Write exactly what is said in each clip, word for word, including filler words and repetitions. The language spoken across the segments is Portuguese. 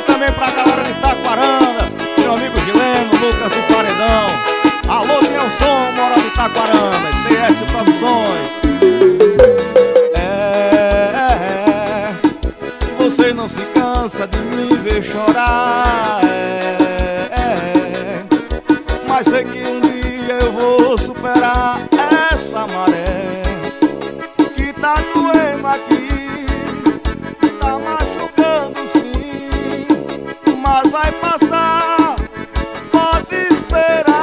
aí também pra galera de Taquaranda, meu amigo Gileno, Lucas do Paredão. Alô, tem o som, mora de Taquaranda, C S Produções. É, é, é, você não se cansa de me ver chorar. É, é, mas sei que um dia eu vou superar essa maré que tá doendo aqui, tá machucando sim, mas vai passar, pode esperar.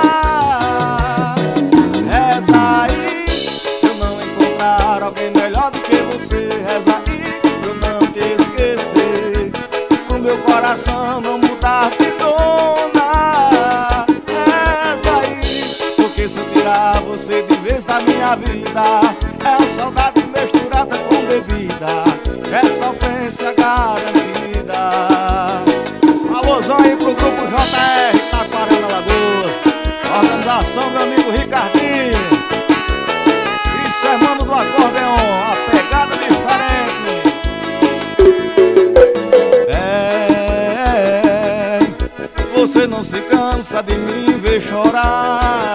Reza aí pra eu não encontrar alguém melhor do que você. Reza aí pra eu não te esquecer, pro meu coração não mudar de dona. Reza aí, porque se eu tirar você de vez da minha vida, é a saudade misturada com bebida, é sofrência garantida. Alôzão aí pro grupo J R Taquaranda Lagoas, organização meu amigo Ricardinho. Isso é mano do acordeon, a pegada diferente. É, você não se cansa de me ver chorar.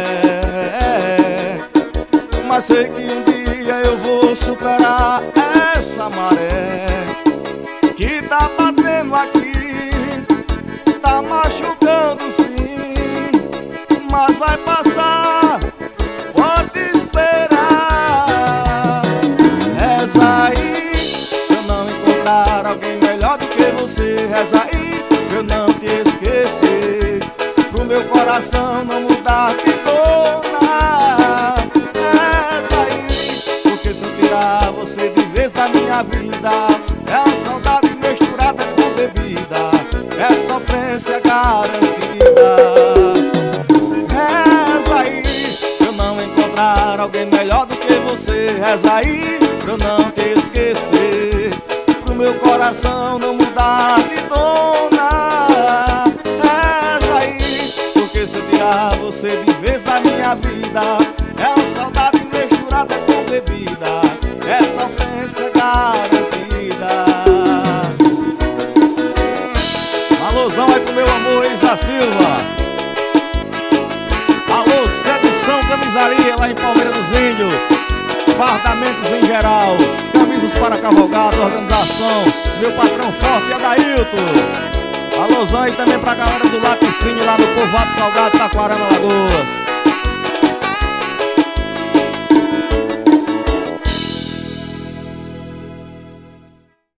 É, mas sei que um dia eu vou superar essa maré que tá batendo aqui, tá machucando sim, mas vai passar, pode esperar. Reza aí pra eu não encontrar alguém melhor do que você. Reza aí pra eu não te esquecer, pro meu coração não mudar de dona. Reza aí, porque se eu tirar você de vez da minha vida, é a saudade misturada com bebida, é sofrência garantida. Reza aí pra eu não encontrar alguém melhor do que você. Reza aí pra eu não te esquecer, pro meu coração não mudar de dona. Reza aí, porque se eu tirar você de vez da minha vida, é a saudade misturada com bebida, é sofrência garantida. Alôzão aí pro meu amor Isa Silva. Alô, Sedução Camisaria lá em Palmeira dos Índios, fardamentos em geral, camisas para cavalgada, organização meu patrão forte Adailton. Alôzão aí também pra galera do Laticínio lá no Povoado Salgado, Taquaranda Lagoas.